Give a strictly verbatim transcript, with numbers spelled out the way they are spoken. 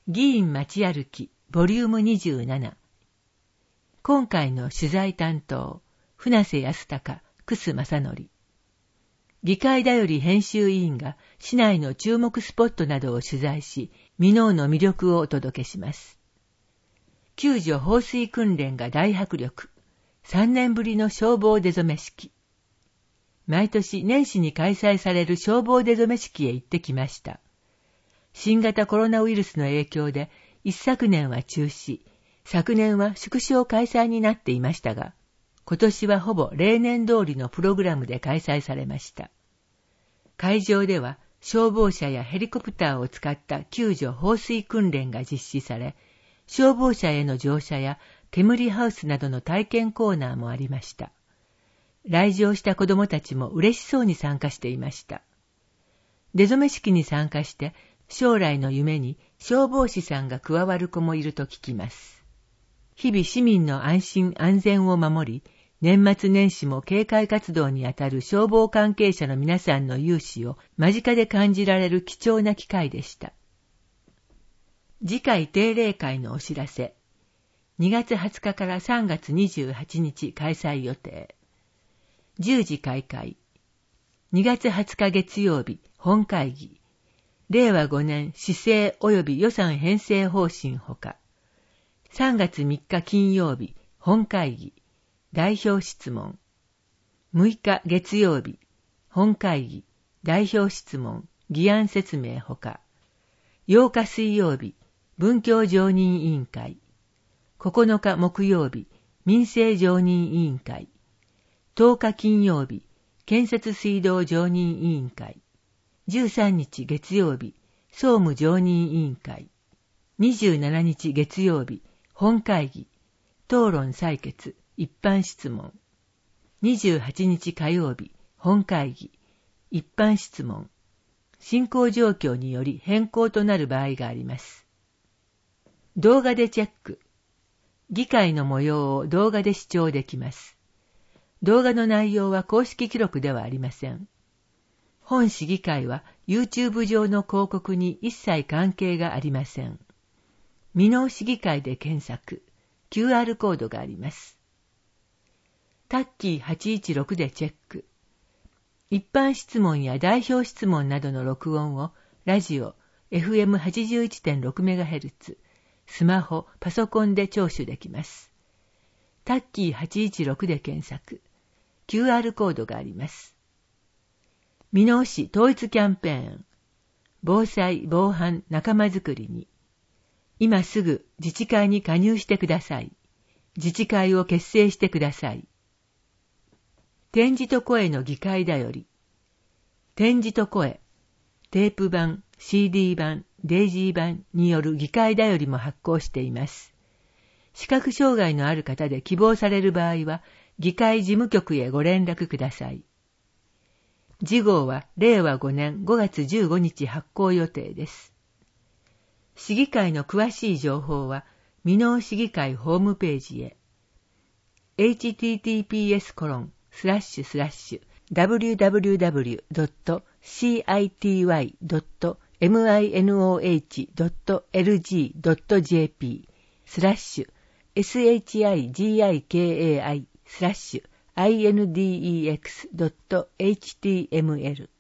議員街歩きボリュームにじゅうなな。今回の取材担当、船瀬康隆、楠正則。議会だより編集委員が市内の注目スポットなどを取材し、箕面の魅力をお届けします。救助放水訓練が大迫力。さんねんぶりの消防出初め式。毎年年始に開催される消防出初め式へ行ってきました。新型コロナウイルスの影響で一昨年は中止、昨年は縮小開催になっていましたが、今年はほぼ例年通りのプログラムで開催されました。会場では消防車やヘリコプターを使った救助放水訓練が実施され、消防車への乗車や煙ハウスなどの体験コーナーもありました。来場した子どもたちも嬉しそうに参加していました。出初め式に参加して将来の夢に消防士さんが加わる子もいると聞きます。日々市民の安心安全を守り、年末年始も警戒活動にあたる消防関係者の皆さんの勇姿を間近で感じられる貴重な機会でした。次回定例会のお知らせ。にがつはつかからさんがつにじゅうはちにち開催予定。じゅうじ開会。にがつはつか月曜日本会議。れいわごねん施政及び予算編成方針ほか。さんがつみっか金曜日本会議。代表質問。むいか月曜日本会議。代表質問。議案説明ほか。ようか水曜日文教常任委員会。ここのか木曜日民生常任委員会。とおか金曜日建設水道常任委員会。じゅうさんにち月曜日総務常任委員会。にじゅうしちにち月曜日本会議。討論採決一般質問。にじゅうはちにち火曜日本会議。一般質問。進行状況により変更となる場合があります。動画でチェック。議会の模様を動画で視聴できます。動画の内容は公式記録ではありません。本市議会は YouTube 上の広告に一切関係がありません。箕面市議会で検索、キューアール コードがあります。タッキーはちいちろくでチェック。一般質問や代表質問などの録音をラジオ エフエムはちじゅういってんろくメガヘルツ、スマホ、パソコンで聴取できます。タッキーはちいちろくで検索。キューアール コードがあります。箕面市統一キャンペーン。防災・防犯仲間づくりに。今すぐ自治会に加入してください。自治会を結成してください。点字と声の議会だより。点字と声、テープ版、シーディー 版、デイジー版による議会だよりも発行しています。視覚障害のある方で希望される場合は、議会事務局へご連絡ください。次号はれいわごねんごがつじゅうごにち発行予定です。市議会の詳しい情報は、箕面市議会ホームページへ。エイチティーティーピーエスコロンスラッシュスラッシュダブリューダブリューダブリュードットシーアイティーワイドットエムアイエヌオーエイチドットエルジードットジェーピースラッシュ エスエイチアイジーアイケーエーアイ スラッシュ アイエヌディーイーエックスドットエイチティーエムエル